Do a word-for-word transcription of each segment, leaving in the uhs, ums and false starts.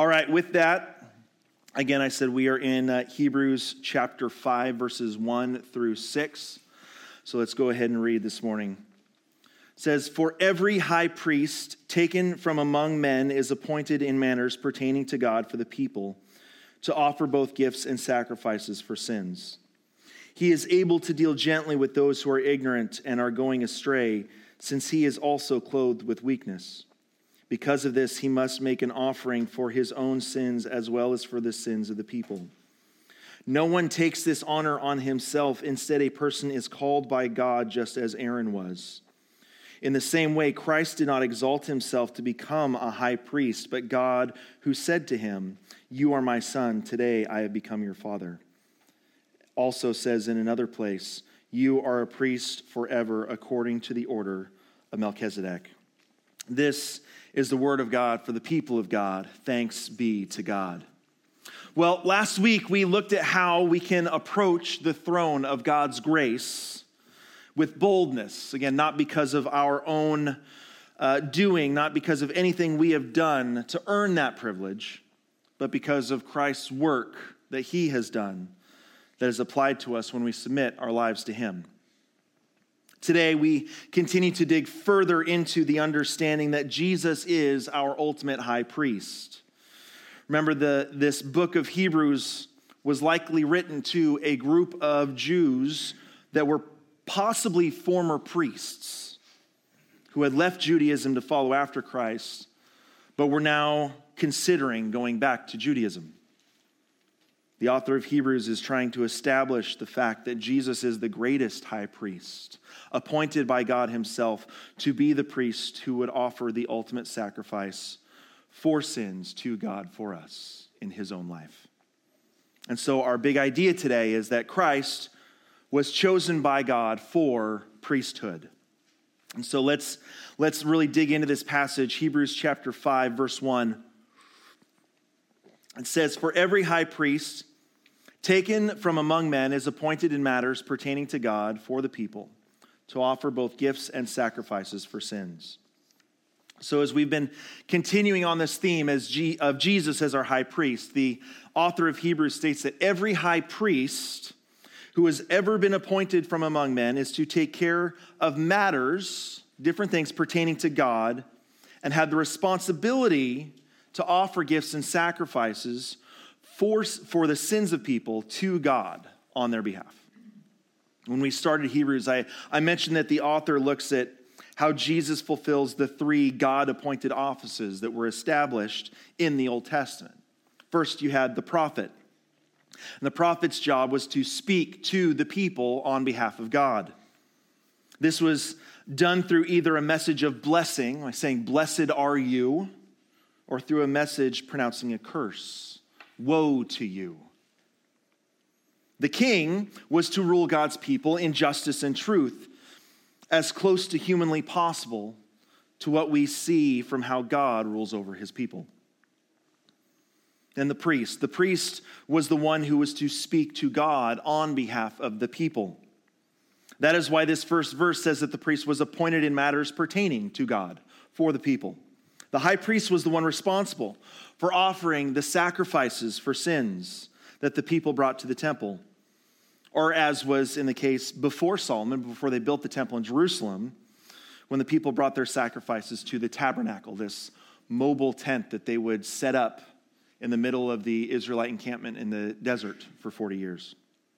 All right, with that, again, I said we are in uh, Hebrews chapter five, verses one through six. So let's go ahead and read this morning. It says, "For every high priest taken from among men is appointed in manners pertaining to God for the people, to offer both gifts and sacrifices for sins. He is able to deal gently with those who are ignorant and are going astray, since he is also clothed with weakness. Because of this, he must make an offering for his own sins as well as for the sins of the people. No one takes this honor on himself. Instead, a person is called by God just as Aaron was. In the same way, Christ did not exalt himself to become a high priest, but God who said to him, 'You are my son, today I have become your father,' also says in another place, 'You are a priest forever according to the order of Melchizedek.'" This is the word of God for the people of God. Thanks be to God. Well, last week we looked at how we can approach the throne of God's grace with boldness. Again, not because of our own uh, doing, not because of anything we have done to earn that privilege, but because of Christ's work that he has done that is applied to us when we submit our lives to him. Today, we continue to dig further into the understanding that Jesus is our ultimate high priest. Remember, the, this book of Hebrews was likely written to a group of Jews that were possibly former priests who had left Judaism to follow after Christ, but were now considering going back to Judaism. The author of Hebrews is trying to establish the fact that Jesus is the greatest high priest, appointed by God himself to be the priest who would offer the ultimate sacrifice for sins to God for us in his own life. And so our big idea today is that Christ was chosen by God for priesthood. And so let's, let's really dig into this passage, Hebrews chapter five, verse one. It says, "For every high priest taken from among men is appointed in matters pertaining to God for the people, to offer both gifts and sacrifices for sins." So as we've been continuing on this theme as G- of Jesus as our high priest, the author of Hebrews states that every high priest who has ever been appointed from among men is to take care of matters, different things pertaining to God, and have the responsibility to offer gifts and sacrifices for, for the sins of people to God on their behalf. When we started Hebrews, I, I mentioned that the author looks at how Jesus fulfills the three God-appointed offices that were established in the Old Testament. First, you had the prophet. And the prophet's job was to speak to the people on behalf of God. This was done through either a message of blessing, like saying, "Blessed are you," or through a message pronouncing a curse. "Woe to you." The king was to rule God's people in justice and truth, as close to humanly possible to what we see from how God rules over his people. And the priest. The priest was the one who was to speak to God on behalf of the people. That is why this first verse says that the priest was appointed in matters pertaining to God for the people. The high priest was the one responsible for offering the sacrifices for sins that the people brought to the temple. Or as was in the case before Solomon, before they built the temple in Jerusalem, when the people brought their sacrifices to the tabernacle, this mobile tent that they would set up in the middle of the Israelite encampment in the desert for forty years.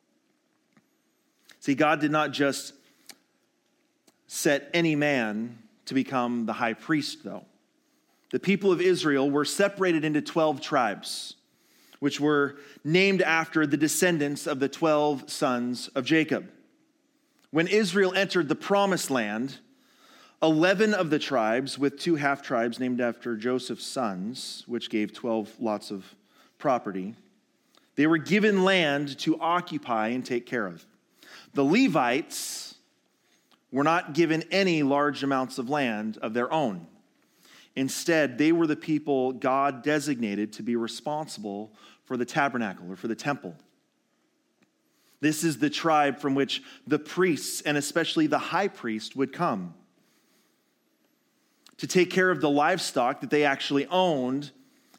See, God did not just set any man to become the high priest, though. The people of Israel were separated into twelve tribes, which were named after the descendants of the twelve sons of Jacob. When Israel entered the promised land, eleven of the tribes, with two half-tribes named after Joseph's sons, which gave twelve lots of property, they were given land to occupy and take care of. The Levites were not given any large amounts of land of their own. Instead, they were the people God designated to be responsible for the tabernacle or for the temple. This is the tribe from which the priests, and especially the high priest, would come to take care of the livestock that they actually owned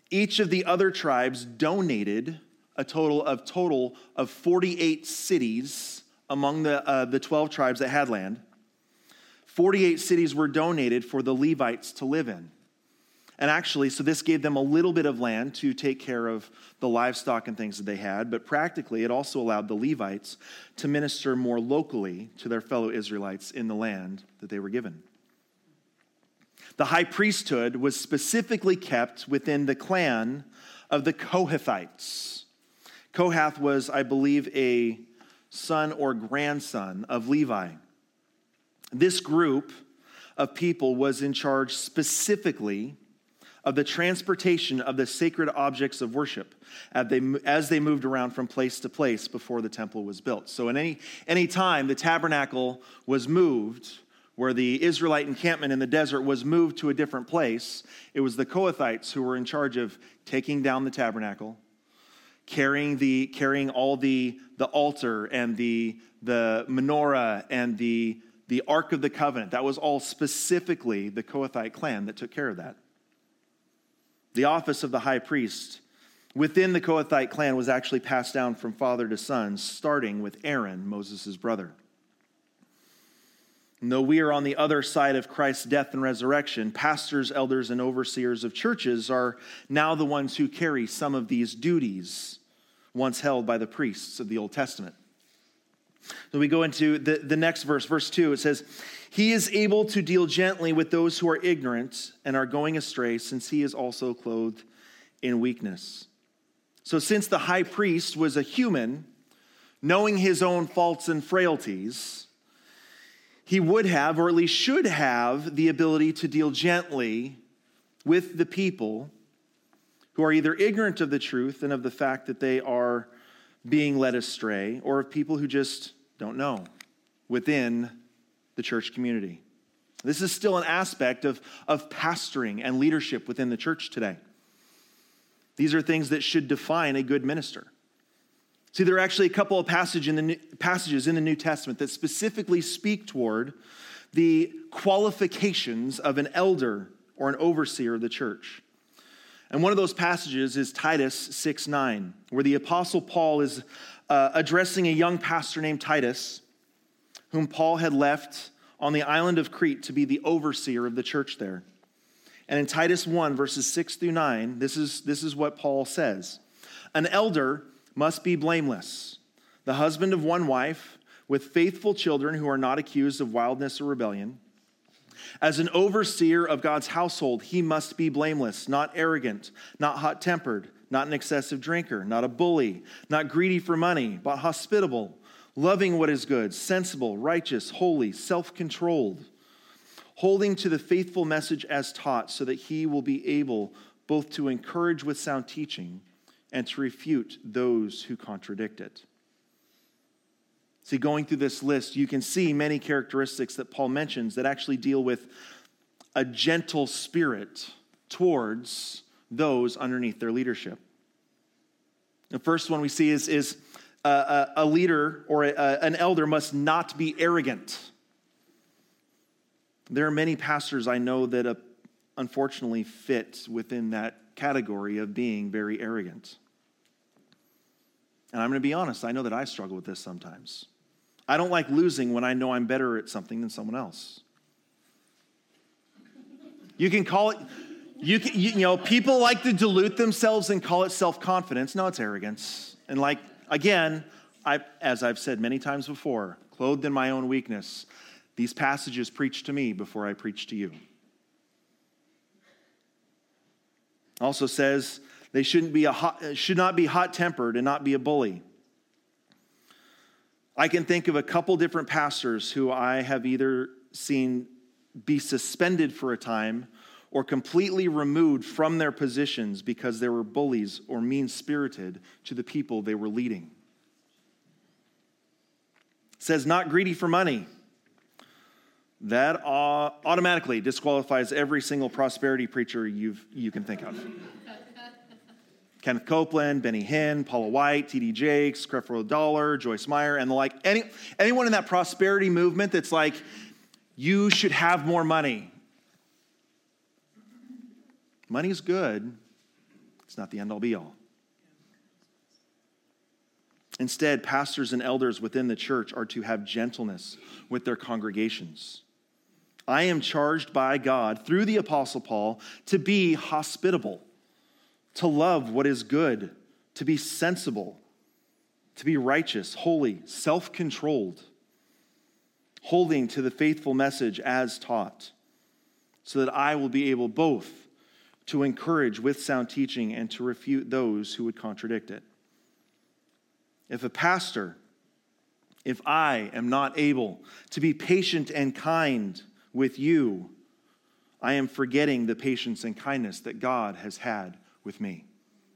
Each of the other tribes donated a total of total of forty-eight cities among the, uh, the twelve tribes that had land. forty-eight cities were donated for the Levites to live in. And actually, so this gave them a little bit of land to take care of the livestock and things that they had, but practically it also allowed the Levites to minister more locally to their fellow Israelites in the land that they were given. The high priesthood was specifically kept within the clan of the Kohathites. Kohath was, I believe, a son or grandson of Levi. This group of people was in charge specifically of the transportation of the sacred objects of worship as they, as they moved around from place to place before the temple was built. So in any, any time the tabernacle was moved, where the Israelite encampment in the desert was moved to a different place, it was the Kohathites who were in charge of taking down the tabernacle, carrying the carrying all the, the altar and the, the menorah and the, the Ark of the Covenant. That was all specifically the Kohathite clan that took care of that. The office of the high priest within the Kohathite clan was actually passed down from father to son, starting with Aaron, Moses' brother. And though we are on the other side of Christ's death and resurrection, pastors, elders, and overseers of churches are now the ones who carry some of these duties once held by the priests of the Old Testament. So we go into the, the next verse, verse two. It says, "He is able to deal gently with those who are ignorant and are going astray, since he is also clothed in weakness." So since the high priest was a human, knowing his own faults and frailties, he would have, or at least should have, the ability to deal gently with the people who are either ignorant of the truth and of the fact that they are being led astray, or of people who just don't know within the church community. This is still an aspect of, of pastoring and leadership within the church today. These are things that should define a good minister. See, there are actually a couple of passage in the New, passages in the New Testament that specifically speak toward the qualifications of an elder or an overseer of the church. And one of those passages is Titus six nine, where the Apostle Paul is uh, addressing a young pastor named Titus, whom Paul had left on the island of Crete to be the overseer of the church there. And in Titus one, verses six through nine, this is, this is what Paul says. "An elder must be blameless, the husband of one wife, with faithful children who are not accused of wildness or rebellion. As an overseer of God's household, he must be blameless, not arrogant, not hot-tempered, not an excessive drinker, not a bully, not greedy for money, but hospitable, loving what is good, sensible, righteous, holy, self-controlled, holding to the faithful message as taught, so that he will be able both to encourage with sound teaching and to refute those who contradict it." See, going through this list, you can see many characteristics that Paul mentions that actually deal with a gentle spirit towards those underneath their leadership. The first one we see is, is a, a leader or a, an elder must not be arrogant. There are many pastors I know that uh, unfortunately fit within that category of being very arrogant. And I'm going to be honest, I know that I struggle with this sometimes. I don't like losing when I know I'm better at something than someone else. You can call it, you, can, you, you know, people like to dilute themselves and call it self-confidence. No, it's arrogance. And like, again, I, as I've said many times before, clothed in my own weakness, these passages preach to me before I preach to you. Also says they shouldn't be a hot, should not be hot-tempered and not be a bully. I can think of a couple different pastors who I have either seen be suspended for a time or completely removed from their positions because they were bullies or mean-spirited to the people they were leading. It says not greedy for money. That uh, automatically disqualifies every single prosperity preacher you've, you can think of. Kenneth Copeland, Benny Hinn, Paula White, T D Jakes, Creflo Dollar, Joyce Meyer, and the like. Any, anyone in that prosperity movement that's like, you should have more money. Money's good. It's not the end-all be-all. Instead, pastors and elders within the church are to have gentleness with their congregations. I am charged by God through the Apostle Paul to be hospitable, to love what is good, to be sensible, to be righteous, holy, self-controlled, holding to the faithful message as taught, so that I will be able both to encourage with sound teaching and to refute those who would contradict it. If a pastor, if I am not able to be patient and kind with you, I am forgetting the patience and kindness that God has had with me.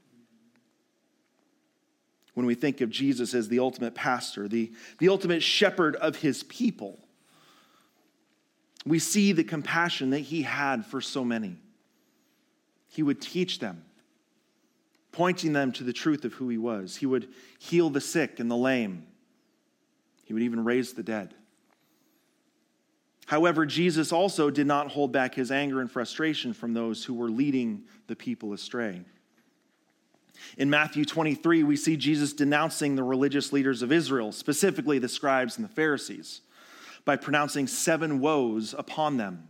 When we think of Jesus as the ultimate pastor, the, the ultimate shepherd of his people, we see the compassion that he had for so many. He would teach them, pointing them to the truth of who he was. He would heal the sick and the lame. He would even raise the dead. However, Jesus also did not hold back his anger and frustration from those who were leading the people astray. In Matthew twenty-three, we see Jesus denouncing the religious leaders of Israel, specifically the scribes and the Pharisees, by pronouncing seven woes upon them.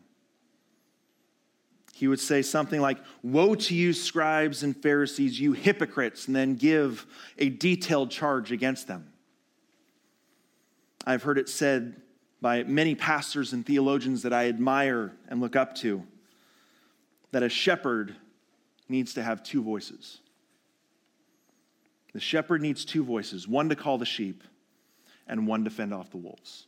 He would say something like, "Woe to you, scribes and Pharisees, you hypocrites," and then give a detailed charge against them. I've heard it said by many pastors and theologians that I admire and look up to, that a shepherd needs to have two voices. The shepherd needs two voices, one to call the sheep and one to fend off the wolves.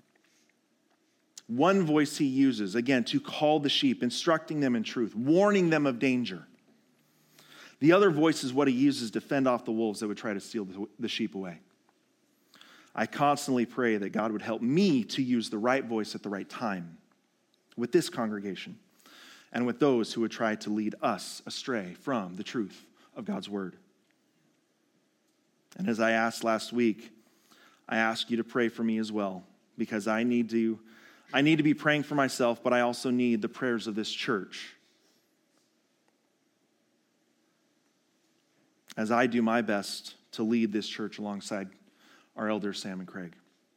One voice he uses, again, to call the sheep, instructing them in truth, warning them of danger. The other voice is what he uses to fend off the wolves that would try to steal the sheep away. I constantly pray that God would help me to use the right voice at the right time with this congregation and with those who would try to lead us astray from the truth of God's word. And as I asked last week, I ask you to pray for me as well, because I need to I need to be praying for myself, but I also need the prayers of this church as I do my best to lead this church alongside our elders, Sam and Craig.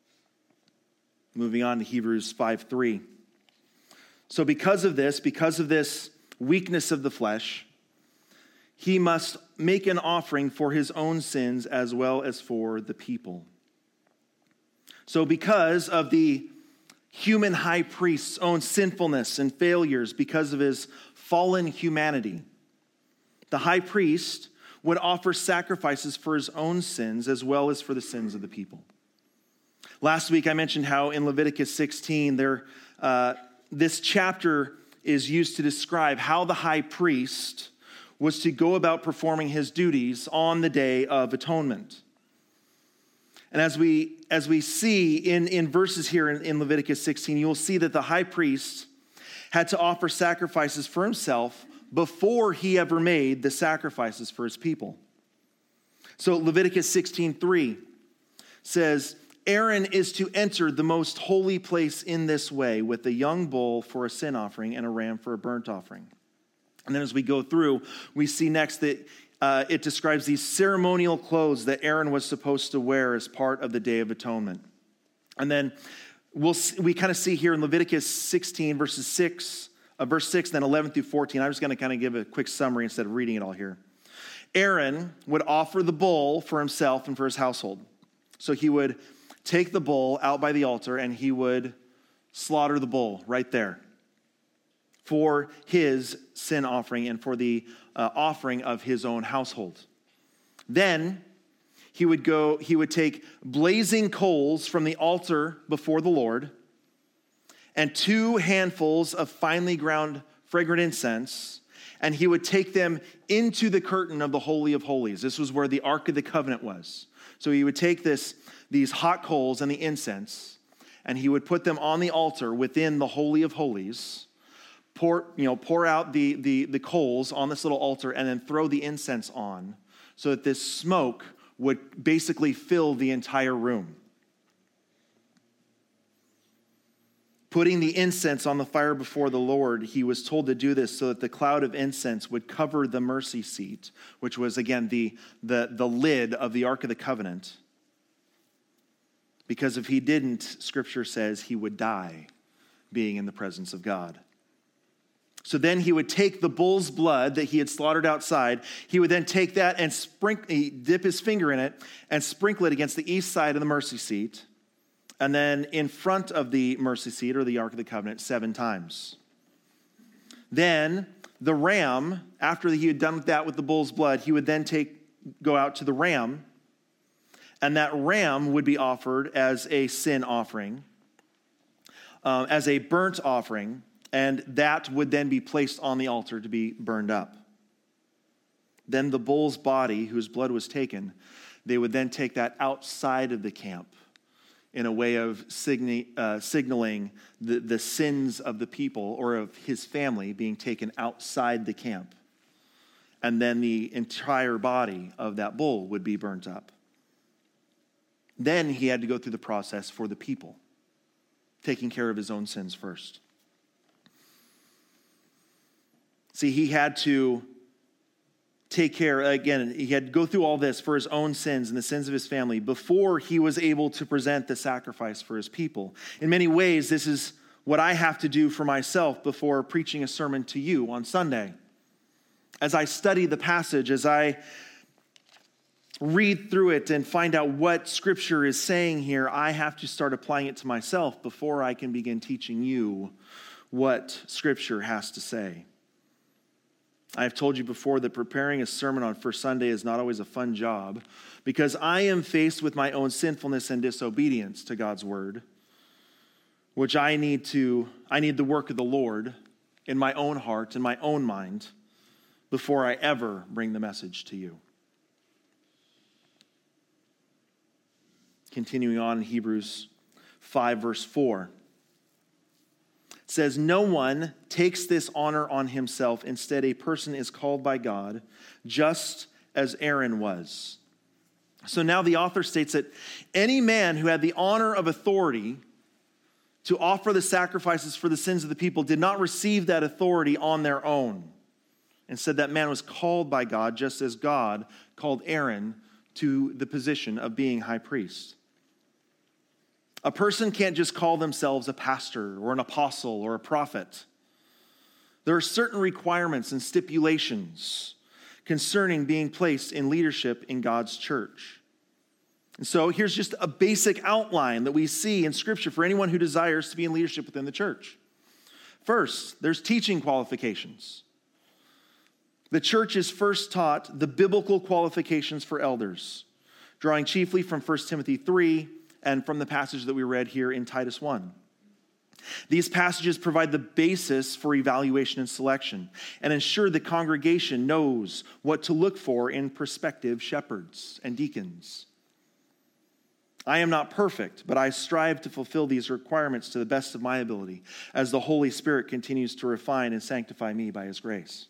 Moving on to Hebrews five three. So because of this, because of this weakness of the flesh, he must make an offering for his own sins as well as for the people. So because of the human high priest's own sinfulness and failures, because of his fallen humanity, the high priest would offer sacrifices for his own sins as well as for the sins of the people. Last week I mentioned how in Leviticus sixteen, there, uh, this chapter is used to describe how the high priest was to go about performing his duties on the Day of Atonement. And as we as we see in, in verses here in, in Leviticus sixteen, you'll see that the high priest had to offer sacrifices for himself before he ever made the sacrifices for his people. So Leviticus sixteen three says, Aaron is to enter the most holy place in this way with a young bull for a sin offering and a ram for a burnt offering. And then as we go through, we see next that uh, it describes these ceremonial clothes that Aaron was supposed to wear as part of the Day of Atonement. And then we'll we kind of see here in Leviticus sixteen, verses six, uh, verse six, then eleven through fourteen. I'm just going to kind of give a quick summary instead of reading it all here. Aaron would offer the bull for himself and for his household. So he would take the bull out by the altar and he would slaughter the bull right there for his sin offering and for the uh, offering of his own household. Then he would go, he would take blazing coals from the altar before the Lord and two handfuls of finely ground fragrant incense, and he would take them into the curtain of the Holy of Holies. This was where the Ark of the Covenant was. So he would take this, these hot coals and the incense, and he would put them on the altar within the Holy of Holies, pour, you know, pour out the, the, the coals on this little altar, and then throw the incense on so that this smoke would basically fill the entire room. putting the incense on the fire before the Lord, he was told to do this so that the cloud of incense would cover the mercy seat, which was, again, the, the, the lid of the Ark of the Covenant. Because if he didn't, Scripture says he would die being in the presence of God. So then he would take the bull's blood that he had slaughtered outside. He would then take that and sprinkle, dip his finger in it and sprinkle it against the east side of the mercy seat. And then in front of the mercy seat or the Ark of the Covenant seven times. Then the ram, after he had done with that with the bull's blood, he would then take go out to the ram. And that ram would be offered as a sin offering, uh, as a burnt offering. And that would then be placed on the altar to be burned up. Then the bull's body, whose blood was taken, they would then take that outside of the camp in a way of signi- uh, signaling the, the sins of the people or of his family being taken outside the camp. And then the entire body of that bull would be burnt up. Then he had to go through the process for the people, taking care of his own sins first. See, he had to take care, again, he had to go through all this for his own sins and the sins of his family before he was able to present the sacrifice for his people. In many ways, this is what I have to do for myself before preaching a sermon to you on Sunday. As I study the passage, as I read through it and find out what Scripture is saying here, I have to start applying it to myself before I can begin teaching you what Scripture has to say. I have told you before that preparing a sermon on First Sunday is not always a fun job because I am faced with my own sinfulness and disobedience to God's word, which I need to, I need the work of the Lord in my own heart and my own mind before I ever bring the message to you. Continuing on in Hebrews five, verse four. It says, no one takes this honor on himself. Instead, a person is called by God, just as Aaron was. So now the author states that any man who had the honor of authority to offer the sacrifices for the sins of the people did not receive that authority on their own. Instead, that man was called by God, just as God called Aaron to the position of being high priest. A person can't just call themselves a pastor or an apostle or a prophet. There are certain requirements and stipulations concerning being placed in leadership in God's church. And so here's just a basic outline that we see in Scripture for anyone who desires to be in leadership within the church. First, there's teaching qualifications. The church is first taught the biblical qualifications for elders, drawing chiefly from First Timothy three, and from the passage that we read here in Titus one. These passages provide the basis for evaluation and selection and ensure the congregation knows what to look for in prospective shepherds and deacons. I am not perfect, but I strive to fulfill these requirements to the best of my ability as the Holy Spirit continues to refine and sanctify me by His grace.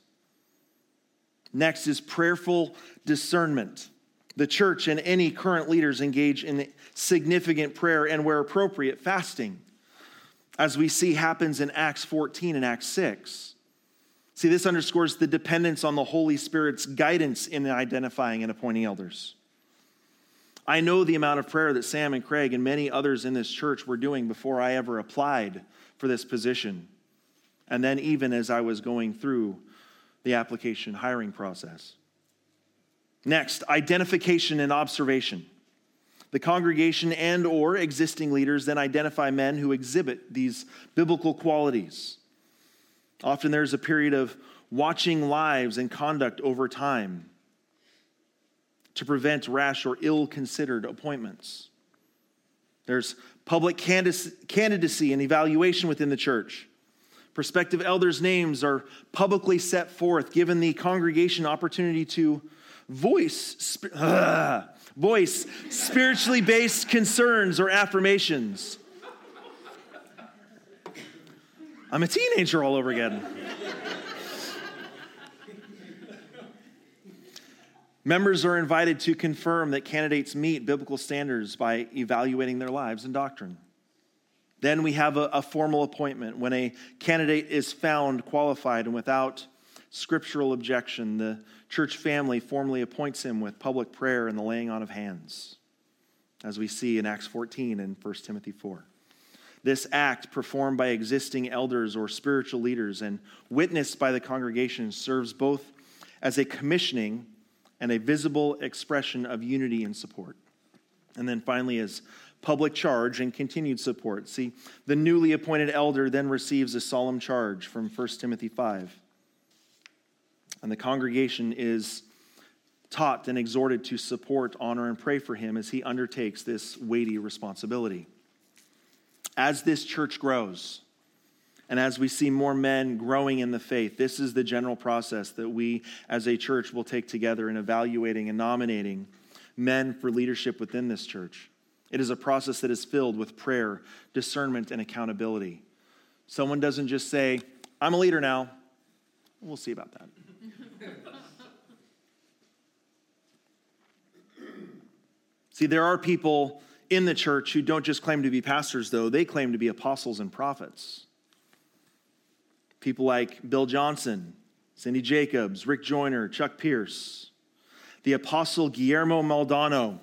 Next is prayerful discernment. The church and any current leaders engage in significant prayer and, where appropriate, fasting, as we see happens in Acts fourteen and Acts six. See, this underscores the dependence on the Holy Spirit's guidance in identifying and appointing elders. I know the amount of prayer that Sam and Craig and many others in this church were doing before I ever applied for this position, and then even as I was going through the application hiring process. Next, identification and observation. The congregation and or existing leaders then identify men who exhibit these biblical qualities. Often there's a period of watching lives and conduct over time to prevent rash or ill-considered appointments. There's public candidacy and evaluation within the church. Prospective elders' names are publicly set forth, giving the congregation opportunity to voice, uh, voice spiritually based concerns or affirmations. I'm a teenager all over again. Members are invited to confirm that candidates meet biblical standards by evaluating their lives and doctrine. Then we have a, a formal appointment. When a candidate is found qualified and without scriptural objection, the church family formally appoints him with public prayer and the laying on of hands, as we see in Acts fourteen and First Timothy four. This act, performed by existing elders or spiritual leaders and witnessed by the congregation, serves both as a commissioning and a visible expression of unity and support. And then finally, as public charge and continued support. See, the newly appointed elder then receives a solemn charge from First Timothy five. And the congregation is taught and exhorted to support, honor, and pray for him as he undertakes this weighty responsibility. As this church grows, and as we see more men growing in the faith, this is the general process that we as a church will take together in evaluating and nominating men for leadership within this church. It is a process that is filled with prayer, discernment, and accountability. Someone doesn't just say, I'm a leader now. We'll see about that. See, there are people in the church who don't just claim to be pastors, though. They claim to be apostles and prophets. People like Bill Johnson, Cindy Jacobs, Rick Joyner, Chuck Pierce, the apostle Guillermo Maldonado,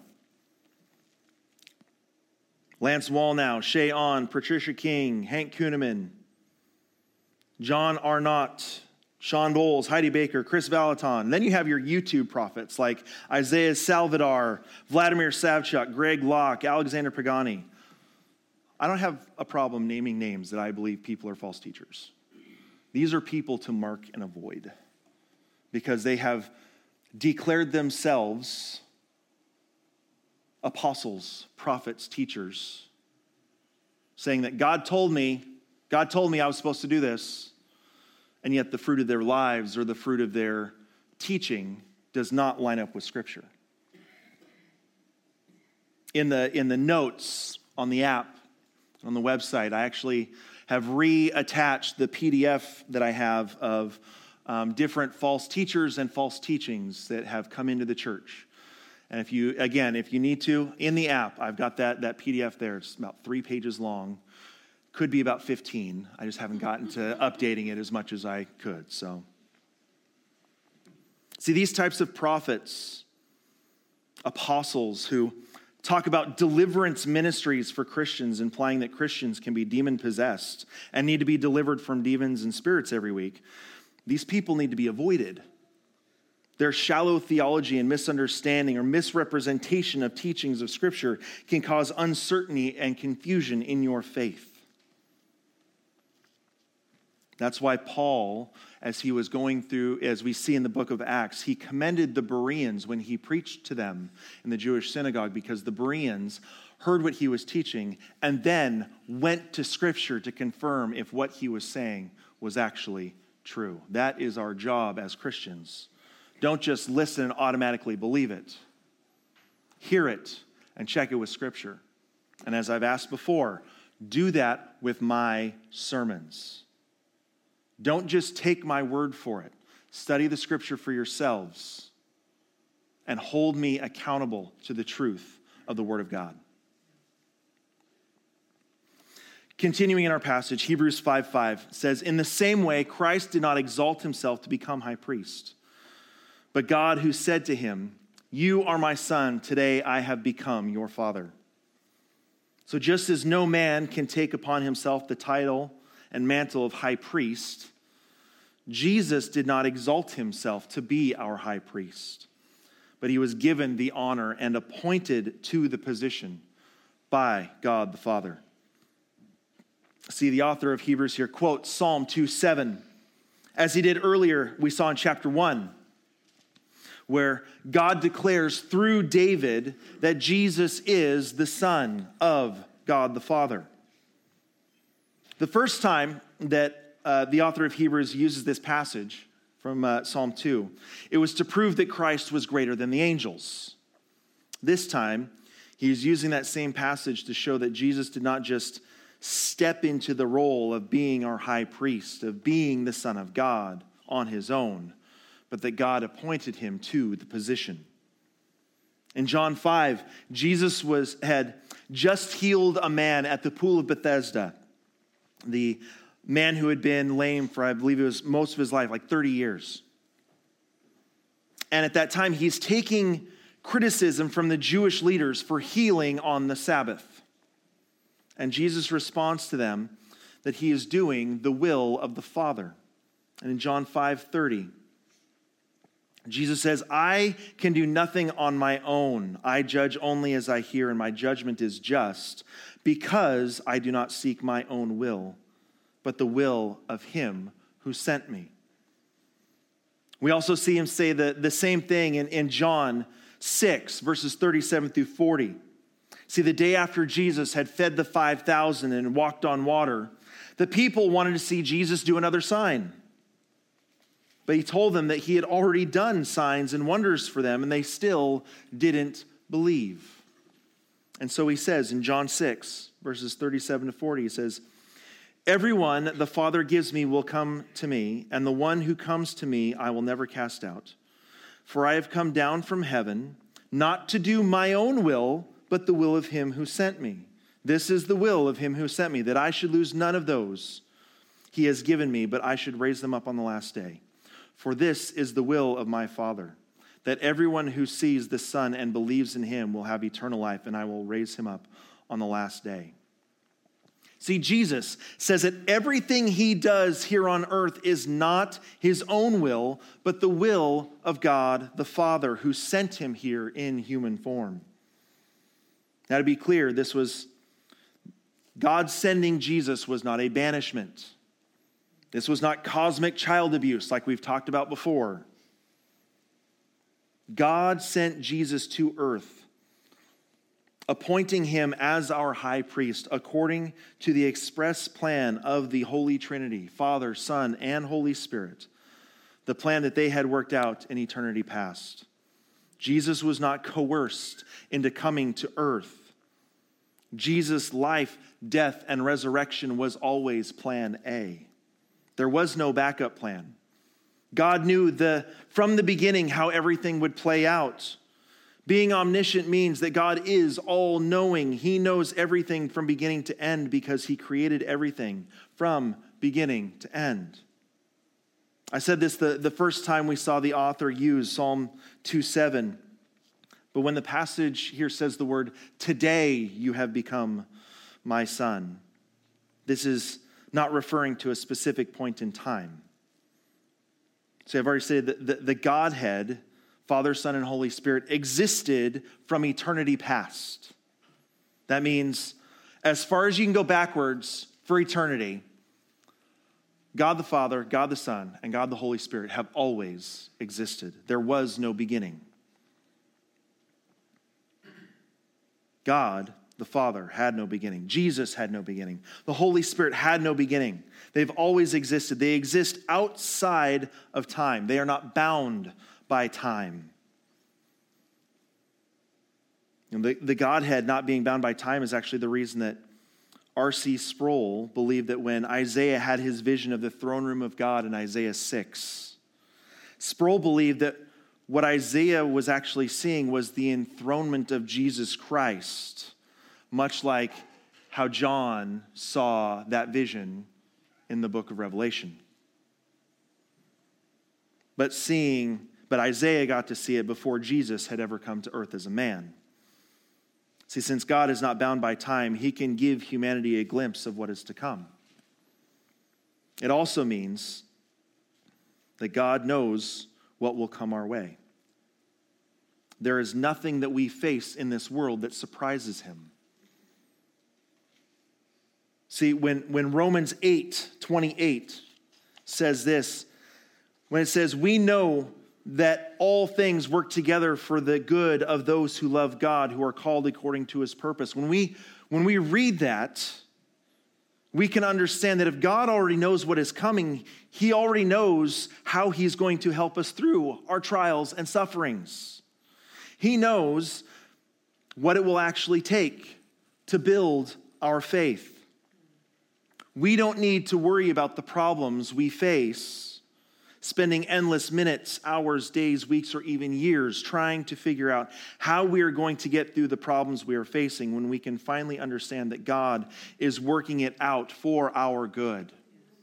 Lance Wallnow, Shay On, Patricia King, Hank Kuhneman, John Arnott, Sean Bowles, Heidi Baker, Chris Valaton. Then you have your YouTube prophets like Isaiah Salvador, Vladimir Savchuk, Greg Locke, Alexander Pagani. I don't have a problem naming names that I believe people are false teachers. These are people to mark and avoid because they have declared themselves apostles, prophets, teachers, saying that God told me, God told me I was supposed to do this, and yet the fruit of their lives or the fruit of their teaching does not line up with Scripture. In the, in the notes on the app, on the website, I actually have reattached the P D F that I have of um, different false teachers and false teachings that have come into the church. And if you, again, if you need to, in the app, I've got that, that P D F there. It's about three pages long. Could be about fifteen. I just haven't gotten to updating it as much as I could. So, see, these types of prophets, apostles who talk about deliverance ministries for Christians, implying that Christians can be demon-possessed and need to be delivered from demons and spirits every week. These people need to be avoided. Their shallow theology and misunderstanding or misrepresentation of teachings of Scripture can cause uncertainty and confusion in your faith. That's why Paul, as he was going through, as we see in the book of Acts, he commended the Bereans when he preached to them in the Jewish synagogue, because the Bereans heard what he was teaching and then went to Scripture to confirm if what he was saying was actually true. That is our job as Christians. Don't just listen and automatically believe it. Hear it and check it with Scripture. And as I've asked before, do that with my sermons. Don't just take my word for it. Study the Scripture for yourselves and hold me accountable to the truth of the Word of God. Continuing in our passage, Hebrews five five says, "In the same way, Christ did not exalt himself to become high priest, but God who said to him, 'You are my son, today I have become your father.' So just as no man can take upon himself the title and mantle of high priest, Jesus did not exalt himself to be our high priest, but he was given the honor and appointed to the position by God the Father." See, the author of Hebrews here quotes Psalm two seven, as he did earlier, we saw in chapter one, where God declares through David that Jesus is the Son of God the Father. The first time that uh, the author of Hebrews uses this passage from uh, Psalm two, it was to prove that Christ was greater than the angels. This time, he's using that same passage to show that Jesus did not just step into the role of being our high priest, of being the Son of God on his own, but that God appointed him to the position. In John five, Jesus was had just healed a man at the pool of Bethesda. The man who had been lame for, I believe it was most of his life, like thirty years. And at that time, he's taking criticism from the Jewish leaders for healing on the Sabbath. And Jesus responds to them that he is doing the will of the Father. And in John five thirty, Jesus says, I can do nothing on my own. I judge only as I hear, and my judgment is just, because I do not seek my own will, but the will of him who sent me. We also see him say the, the same thing in, in John six, verses thirty-seven through forty. See, the day after Jesus had fed the five thousand and walked on water, the people wanted to see Jesus do another sign. But he told them that he had already done signs and wonders for them, and they still didn't believe. And so he says in John six, verses thirty-seven to forty, he says, everyone the Father gives me will come to me, and the one who comes to me I will never cast out. For I have come down from heaven, not to do my own will, but the will of him who sent me. This is the will of him who sent me, that I should lose none of those he has given me, but I should raise them up on the last day. For this is the will of my Father, that everyone who sees the Son and believes in him will have eternal life, and I will raise him up on the last day. See, Jesus says that everything he does here on earth is not his own will, but the will of God the Father, who sent him here in human form. Now, to be clear, this was God sending Jesus was not a banishment. This was not cosmic child abuse like we've talked about before. God sent Jesus to earth, appointing him as our high priest according to the express plan of the Holy Trinity, Father, Son, and Holy Spirit, the plan that they had worked out in eternity past. Jesus was not coerced into coming to earth. Jesus' life, death, and resurrection was always plan A. There was no backup plan. God knew the, from the beginning how everything would play out. Being omniscient means that God is all-knowing. He knows everything from beginning to end because he created everything from beginning to end. I said this the, the first time we saw the author use Psalm two seven. But when the passage here says the word, today you have become my son, this is not referring to a specific point in time. So I've already said that the, the Godhead, Father, Son, and Holy Spirit, existed from eternity past. That means as far as you can go backwards for eternity, God the Father, God the Son, and God the Holy Spirit have always existed. There was no beginning. God the Father had no beginning. Jesus had no beginning. The Holy Spirit had no beginning. They've always existed. They exist outside of time. They are not bound by time. And the, the Godhead not being bound by time is actually the reason that R C Sproul believed that when Isaiah had his vision of the throne room of God in Isaiah six, Sproul believed that what Isaiah was actually seeing was the enthronement of Jesus Christ, much like how John saw that vision in the book of Revelation. But seeing, but Isaiah got to see it before Jesus had ever come to earth as a man. See, since God is not bound by time, he can give humanity a glimpse of what is to come. It also means that God knows what will come our way. There is nothing that we face in this world that surprises him. See, when, when Romans eight twenty-eight says this, when it says, we know that all things work together for the good of those who love God, who are called according to his purpose. When we, when we read that, we can understand that if God already knows what is coming, he already knows how he's going to help us through our trials and sufferings. He knows what it will actually take to build our faith. We don't need to worry about the problems we face spending endless minutes, hours, days, weeks, or even years trying to figure out how we are going to get through the problems we are facing when we can finally understand that God is working it out for our good.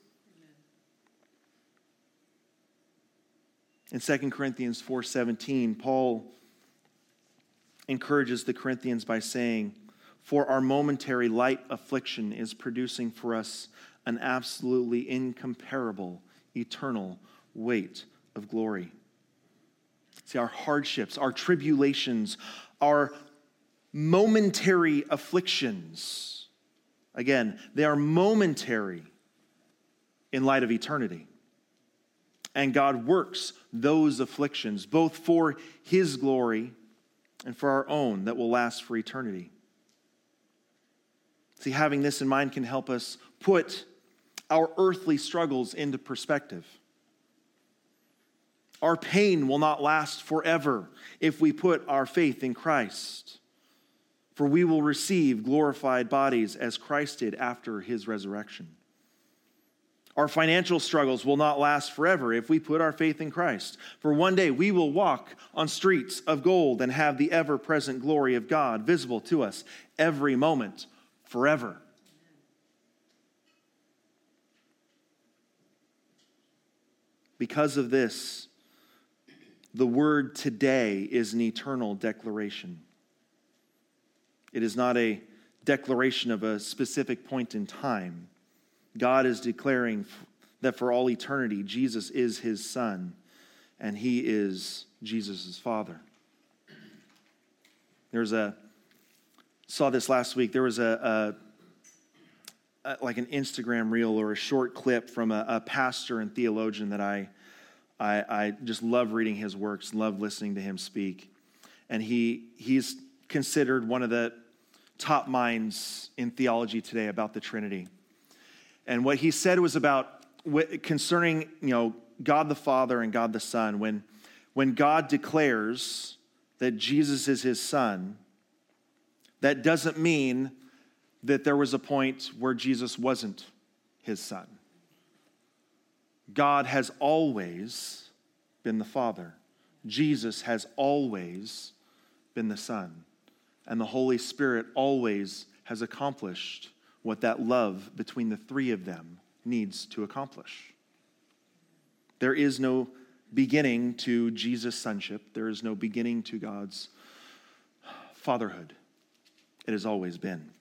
In Second Corinthians four seventeen, Paul encourages the Corinthians by saying, "For our momentary light affliction is producing for us an absolutely incomparable, eternal weight of glory." See, our hardships, our tribulations, our momentary afflictions, again, they are momentary in light of eternity. And God works those afflictions, both for his glory and for our own, that will last for eternity. See, having this in mind can help us put our earthly struggles into perspective. Our pain will not last forever if we put our faith in Christ, for we will receive glorified bodies as Christ did after his resurrection. Our financial struggles will not last forever if we put our faith in Christ, for one day we will walk on streets of gold and have the ever-present glory of God visible to us every moment, forever. Because of this, the word today is an eternal declaration. It is not a declaration of a specific point in time. God is declaring that for all eternity, Jesus is his Son, and he is Jesus' Father. There's a, saw this last week, there was a, a, a like an Instagram reel or a short clip from a, a pastor and theologian that I, I, I just love reading his works, love listening to him speak. And he he's considered one of the top minds in theology today about the Trinity. And what he said was about concerning, you know, God the Father and God the Son. When, when God declares that Jesus is his Son, that doesn't mean that there was a point where Jesus wasn't his Son. God has always been the Father. Jesus has always been the Son. And the Holy Spirit always has accomplished what that love between the three of them needs to accomplish. There is no beginning to Jesus' sonship. There is no beginning to God's fatherhood. It has always been.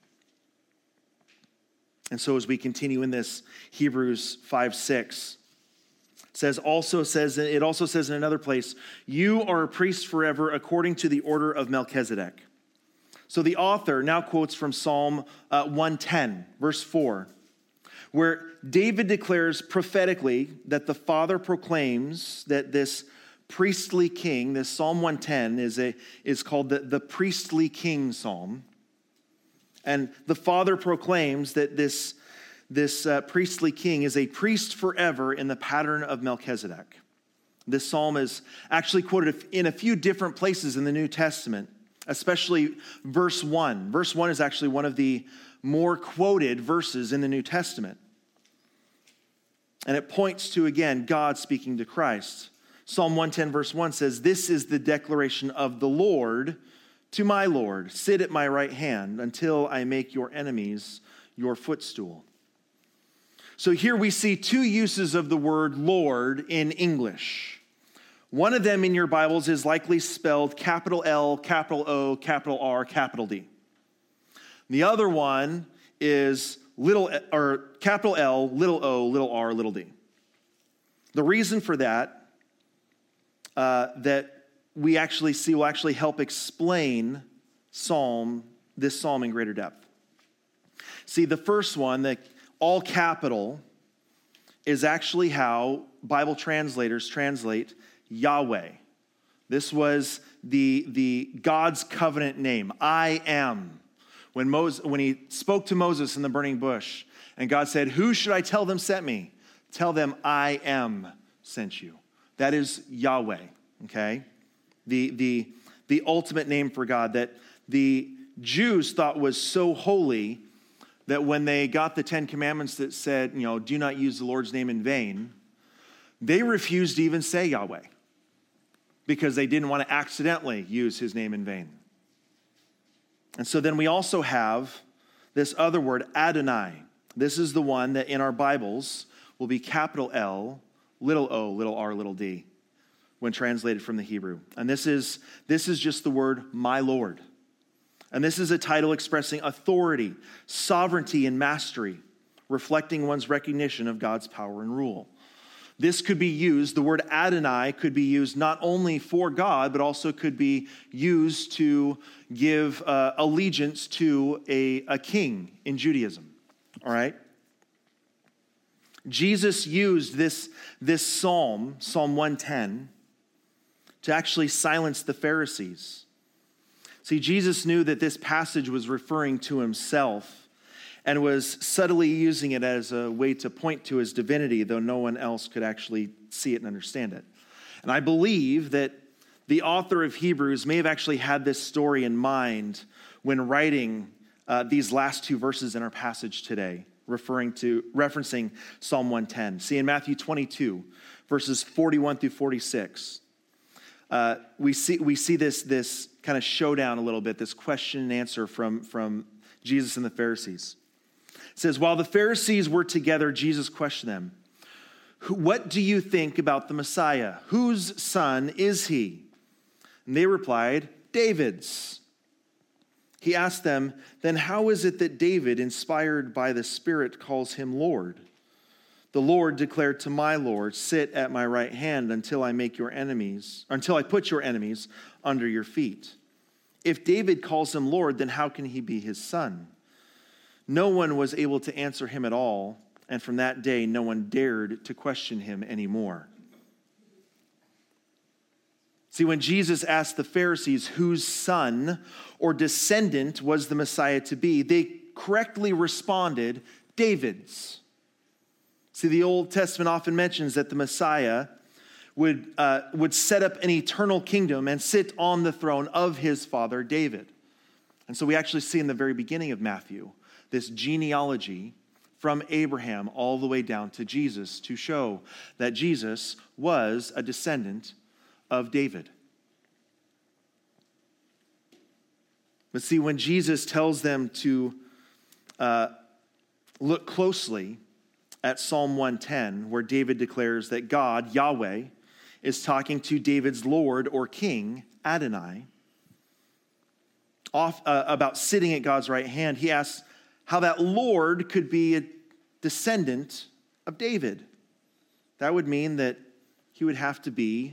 And so as we continue in this, Hebrews five six says also says it also says in another place, "You are a priest forever according to the order of Melchizedek." So the author now quotes from Psalm uh, one ten, verse four, where David declares prophetically that the Father proclaims that this priestly king, this Psalm one ten is, a, is called the, the priestly king psalm. And the Father proclaims that this, this uh, priestly king is a priest forever in the pattern of Melchizedek. This psalm is actually quoted in a few different places in the New Testament, especially verse one. Verse one is actually one of the more quoted verses in the New Testament. And it points to, again, God speaking to Christ. Psalm one ten verse one says, "This is the declaration of the Lord to my Lord. Sit at my right hand until I make your enemies your footstool." So here we see two uses of the word Lord in English. One of them in your Bibles is likely spelled capital L, capital O, capital R, capital D. The other one is little or capital L, little o, little r, little d. The reason for that, uh, that we actually see will actually help explain Psalm, this psalm in greater depth. See, the first one, the all capital, is actually how Bible translators translate Yahweh. This was the, the God's covenant name. I am. When Moses, when he spoke to Moses in the burning bush, and God said, "Who should I tell them sent me?" Tell them, "I am sent you." That is Yahweh, okay? The, the, the ultimate name for God that the Jews thought was so holy that when they got the Ten Commandments that said, you know, "Do not use the Lord's name in vain," they refused to even say Yahweh because they didn't want to accidentally use his name in vain. And so then we also have this other word, Adonai. This is the one that in our Bibles will be capital L, little o, little r, little d, when translated from the Hebrew. And this is, this is just the word, my Lord. And this is a title expressing authority, sovereignty, and mastery, reflecting one's recognition of God's power and rule. This could be used, the word Adonai could be used not only for God, but also could be used to give uh, allegiance to a, a king in Judaism. All right? Jesus used this, this psalm, Psalm one ten, to actually silence the Pharisees. See, Jesus knew that this passage was referring to himself and was subtly using it as a way to point to his divinity, though no one else could actually see it and understand it. And I believe that the author of Hebrews may have actually had this story in mind when writing uh, these last two verses in our passage today, referring to, referencing Psalm one ten. See, in Matthew twenty-two, verses forty-one through forty-six, uh, we see we see this, this kind of showdown a little bit, this question and answer from, from Jesus and the Pharisees. It says, while the Pharisees were together, Jesus questioned them, what do you think about the Messiah? Whose son is he? And they replied, David's. He asked them, then how is it that David, inspired by the Spirit, calls him Lord? The Lord declared to my Lord, sit at my right hand until I make your enemies, until I put your enemies under your feet. If David calls him Lord, then how can he be his son? No one was able to answer him at all, and from that day, no one dared to question him anymore. See, when Jesus asked the Pharisees whose son or descendant was the Messiah to be, they correctly responded, David's. See, the Old Testament often mentions that the Messiah would, uh, would set up an eternal kingdom and sit on the throne of his father David. And so we actually see in the very beginning of Matthew this genealogy from Abraham all the way down to Jesus to show that Jesus was a descendant of David. But see, when Jesus tells them to uh, look closely at Psalm one ten, where David declares that God, Yahweh, is talking to David's Lord or King, Adonai, off, uh, about sitting at God's right hand, he asks how that Lord could be a descendant of David. That would mean that he would have to be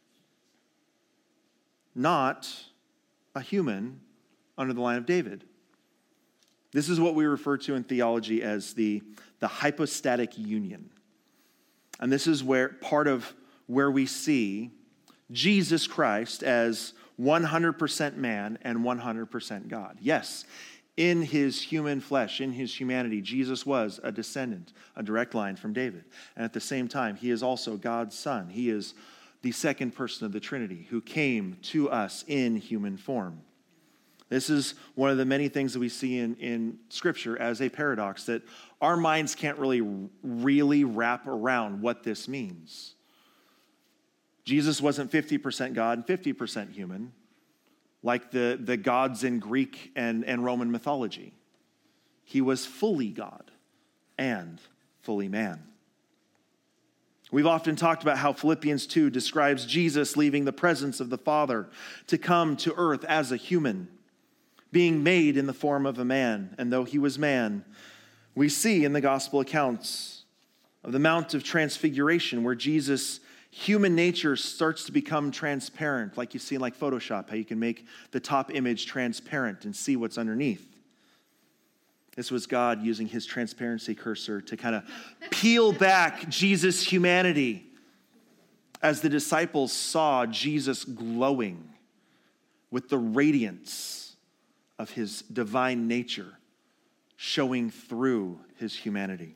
not a human under the line of David. This is what we refer to in theology as the, the hypostatic union. And this is where part of where we see Jesus Christ as one hundred percent man and one hundred percent God. Yes, in his human flesh, in his humanity, Jesus was a descendant, a direct line from David. And at the same time, he is also God's son. He is the second person of the Trinity who came to us in human form. This is one of the many things that we see in, in Scripture as a paradox, that our minds can't really, really wrap around what this means. Jesus wasn't fifty percent God and fifty percent human, like the, the gods in Greek and, and Roman mythology. He was fully God and fully man. We've often talked about how Philippians two describes Jesus leaving the presence of the Father to come to earth as a human, being made in the form of a man. And though he was man, we see in the gospel accounts of the Mount of Transfiguration where Jesus' human nature starts to become transparent, like you see in like Photoshop, how you can make the top image transparent and see what's underneath. This was God using his transparency cursor to kind of peel back Jesus' humanity as the disciples saw Jesus glowing with the radiance of his divine nature showing through his humanity.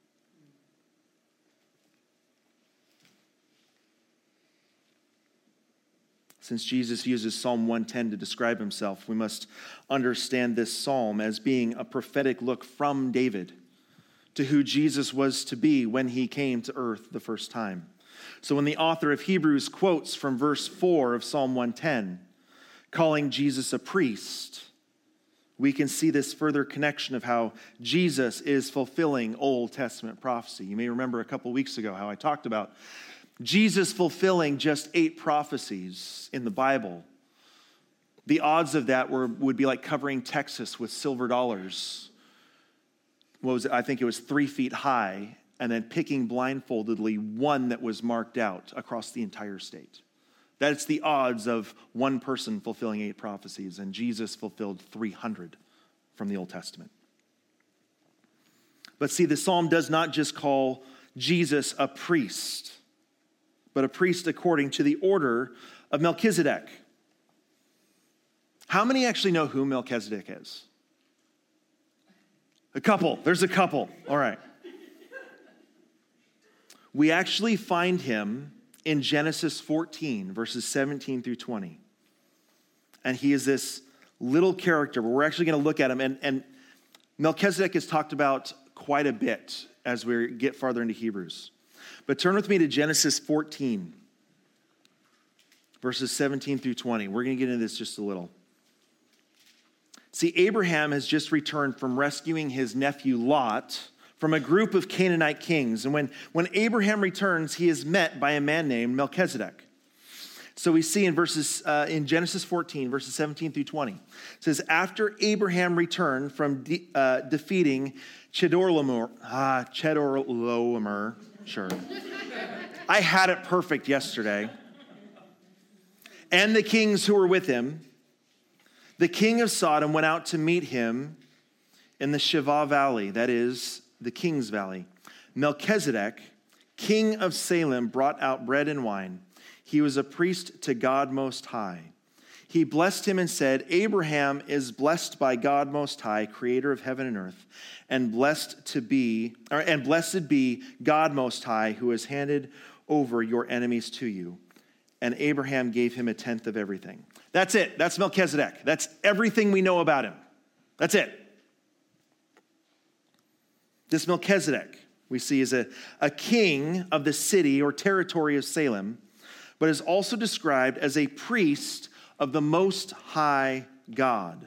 Since Jesus uses Psalm one ten to describe himself, we must understand this psalm as being a prophetic look from David to who Jesus was to be when he came to earth the first time. So when the author of Hebrews quotes from verse four of Psalm one ten, calling Jesus a priest, we can see this further connection of how Jesus is fulfilling Old Testament prophecy. You may remember a couple weeks ago how I talked about Jesus fulfilling just eight prophecies in the Bible. The odds of that were would be like covering Texas with silver dollars. What was it? I think it was three feet high, and then picking blindfoldedly one that was marked out across the entire state. That's the odds of one person fulfilling eight prophecies, and Jesus fulfilled three hundred from the Old Testament. But see, the psalm does not just call Jesus a priest, but a priest according to the order of Melchizedek. How many actually know who Melchizedek is? A couple. There's a couple. All right. We actually find him in Genesis fourteen, verses seventeen through twenty. And he is this little character, but we're actually going to look at him. And, and Melchizedek is talked about quite a bit as we get farther into Hebrews. But turn with me to Genesis fourteen, verses seventeen through twenty. We're going to get into this just a little. See, Abraham has just returned from rescuing his nephew Lot from a group of Canaanite kings. And when, when Abraham returns, he is met by a man named Melchizedek. So we see in verses uh, in Genesis fourteen, verses seventeen through twenty. It says, after Abraham returned from de- uh, defeating Chedorlaomer, ah, Chedorlaomer, sure. I had it perfect yesterday. And the kings who were with him, the king of Sodom went out to meet him in the Shiva Valley, that is, the King's Valley. Melchizedek, king of Salem, brought out bread and wine. He was a priest to God Most High. He blessed him and said, Abraham is blessed by God Most High, creator of heaven and earth, and blessed to be, or, and blessed be God Most High, who has handed over your enemies to you. And Abraham gave him a tenth of everything. That's it. That's Melchizedek. That's everything we know about him. That's it. This Melchizedek, we see, is a, a king of the city or territory of Salem, but is also described as a priest of the Most High God.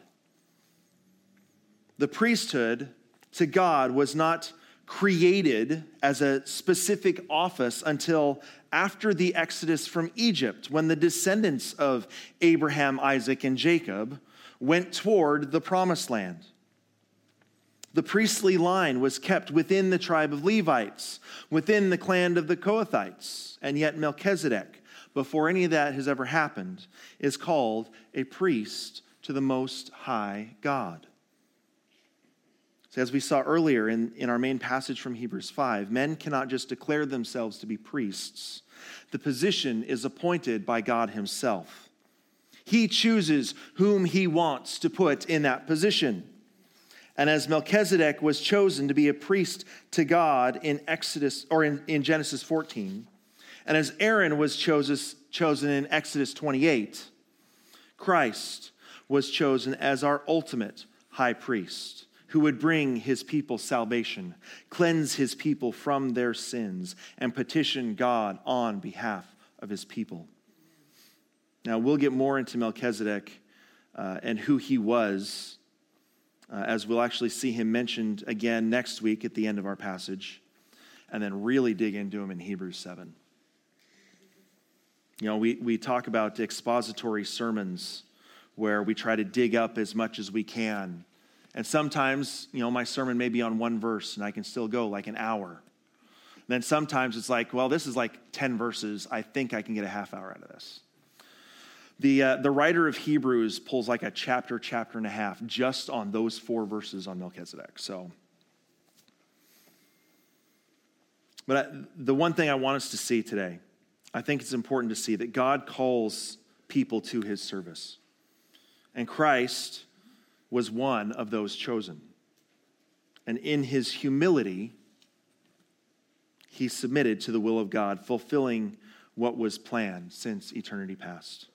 The priesthood to God was not created as a specific office until after the Exodus from Egypt, when the descendants of Abraham, Isaac, and Jacob went toward the promised land. The priestly line was kept within the tribe of Levites, within the clan of the Kohathites, and yet Melchizedek, before any of that has ever happened, is called a priest to the Most High God. So as we saw earlier in, in our main passage from Hebrews five, men cannot just declare themselves to be priests. The position is appointed by God himself. He chooses whom he wants to put in that position. And as Melchizedek was chosen to be a priest to God in Exodus or in, in Genesis fourteen, and as Aaron was chosen, chosen in Exodus twenty-eight, Christ was chosen as our ultimate high priest, who would bring his people salvation, cleanse his people from their sins, and petition God on behalf of his people. Now, we'll get more into Melchizedek uh, and who he was, uh, as we'll actually see him mentioned again next week at the end of our passage, and then really dig into him in Hebrews seven. You know, we, we talk about expository sermons where we try to dig up as much as we can. And sometimes, you know, my sermon may be on one verse and I can still go like an hour. Then sometimes it's like, well, this is like ten verses. I think I can get a half hour out of this. The, uh, the writer of Hebrews pulls like a chapter, chapter and a half just on those four verses on Melchizedek. So, but I, the one thing I want us to see today, I think it's important to see that God calls people to his service. And Christ was one of those chosen. And in his humility, he submitted to the will of God, fulfilling what was planned since eternity past.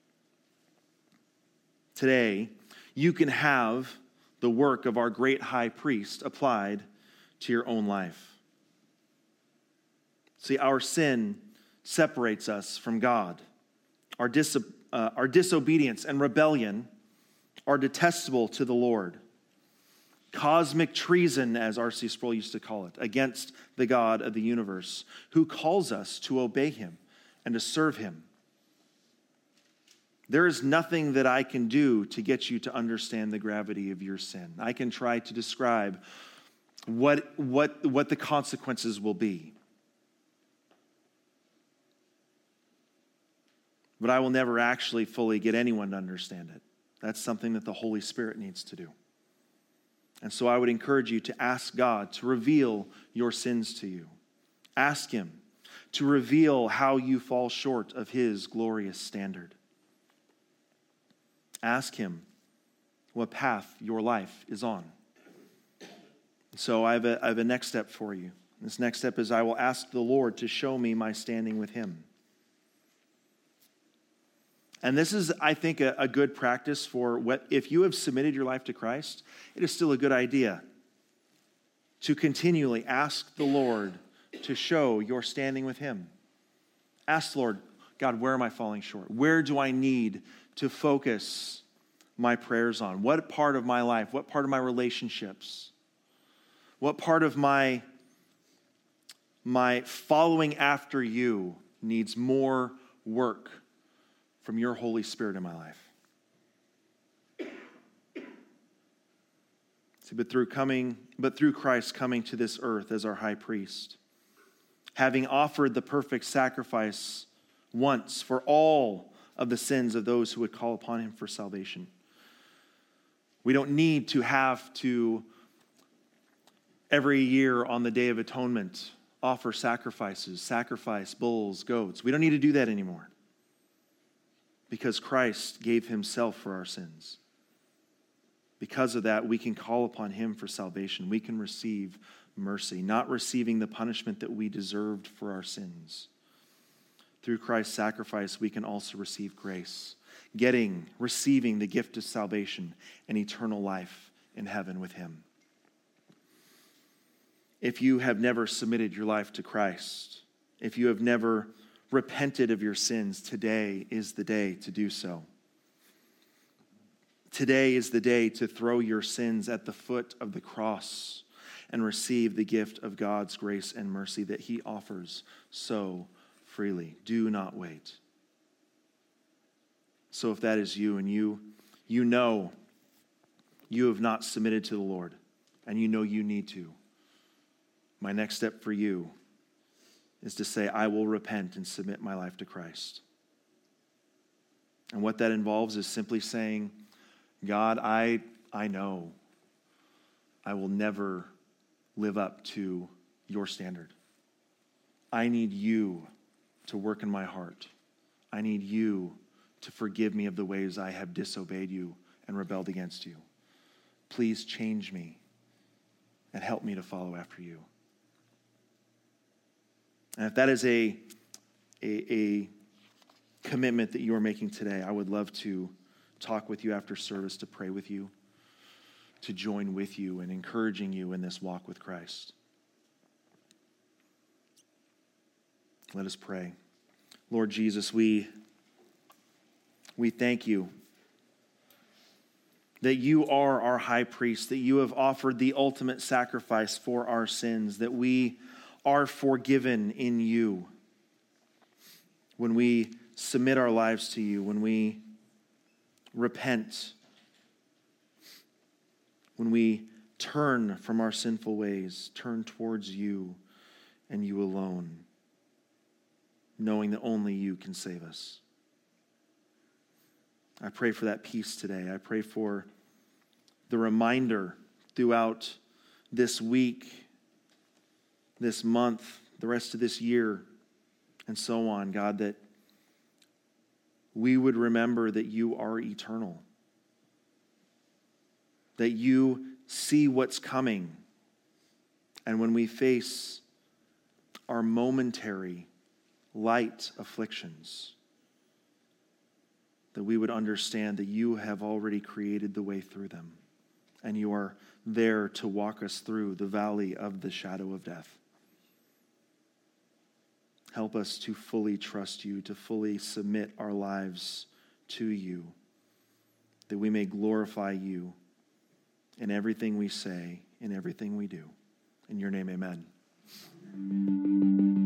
Today, you can have the work of our great high priest applied to your own life. See, our sin separates us from God. Our, dis- uh, our disobedience and rebellion are detestable to the Lord. Cosmic treason, as R C Sproul used to call it, against the God of the universe, who calls us to obey him and to serve him. There is nothing that I can do to get you to understand the gravity of your sin. I can try to describe what, what, what the consequences will be. But I will never actually fully get anyone to understand it. That's something that the Holy Spirit needs to do. And so I would encourage you to ask God to reveal your sins to you. Ask him to reveal how you fall short of his glorious standard. Ask him what path your life is on. So I have a, I have a next step for you. This next step is I will ask the Lord to show me my standing with him. And this is, I think, a, a good practice for what, if you have submitted your life to Christ, it is still a good idea to continually ask the Lord to show your standing with him. Ask the Lord, God, where am I falling short? Where do I need to focus my prayers on? What part of my life, what part of my relationships, what part of my, my following after you needs more work from your Holy Spirit in my life? See, but through coming, but through Christ coming to this earth as our high priest, having offered the perfect sacrifice once for all of the sins of those who would call upon him for salvation, we don't need to have to every year on the Day of Atonement offer sacrifices, sacrifice bulls, goats. We don't need to do that anymore, because Christ gave himself for our sins. Because of that, we can call upon him for salvation. We can receive mercy, not receiving the punishment that we deserved for our sins. Through Christ's sacrifice, we can also receive grace, getting, receiving the gift of salvation and eternal life in heaven with him. If you have never submitted your life to Christ, if you have never repented of your sins, today is the day to do so. Today is the day to throw your sins at the foot of the cross and receive the gift of God's grace and mercy that he offers so freely. Do not wait. So if that is you, and you, you know you have not submitted to the Lord, and you know you need to, my next step for you is to say, I will repent and submit my life to Christ. And what that involves is simply saying, God, I, I know I will never live up to your standard. I need you to work in my heart. I need you to forgive me of the ways I have disobeyed you and rebelled against you. Please change me and help me to follow after you. And if that is a, a, a commitment that you are making today, I would love to talk with you after service, to pray with you, to join with you in encouraging you in this walk with Christ. Let us pray. Lord Jesus, we, we thank you that you are our high priest, that you have offered the ultimate sacrifice for our sins, that we are forgiven in you when we submit our lives to you, when we repent, when we turn from our sinful ways, turn towards you and you alone, knowing that only you can save us. I pray for that peace today. I pray for the reminder throughout this week, this month, the rest of this year, and so on, God, that we would remember that you are eternal, that you see what's coming, and when we face our momentary light afflictions, that we would understand that you have already created the way through them, and you are there to walk us through the valley of the shadow of death. Help us to fully trust you, to fully submit our lives to you, that we may glorify you in everything we say, in everything we do. In your name, amen.